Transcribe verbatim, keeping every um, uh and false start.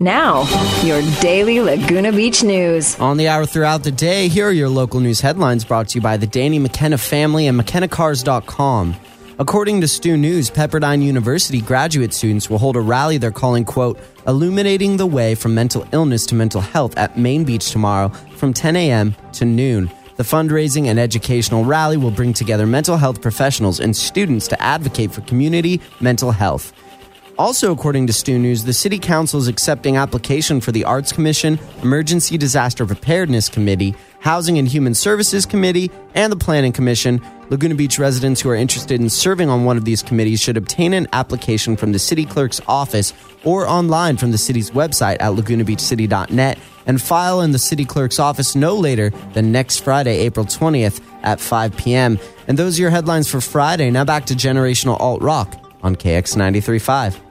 Now, your daily Laguna Beach news. On the hour throughout the day, here are your local news headlines brought to you by the Danny McKenna family and McKenna Cars dot com. According to Stu News, Pepperdine University graduate students will hold a rally they're calling, quote, Illuminating the Way from Mental Illness to Mental Health at Main Beach tomorrow from ten a.m. to noon. The fundraising and educational rally will bring together mental health professionals and students to advocate for community mental health. Also, according to Stu News, the City Council is accepting application for the Arts Commission, Emergency Disaster Preparedness Committee, Housing and Human Services Committee, and the Planning Commission. Laguna Beach residents who are interested in serving on one of these committees should obtain an application from the city clerk's office or online from the city's website at laguna beach city dot net and file in the city clerk's office no later than next Friday, April twentieth at five p.m. And those are your headlines for Friday. Now back to Generational Alt Rock on K X ninety-three point five.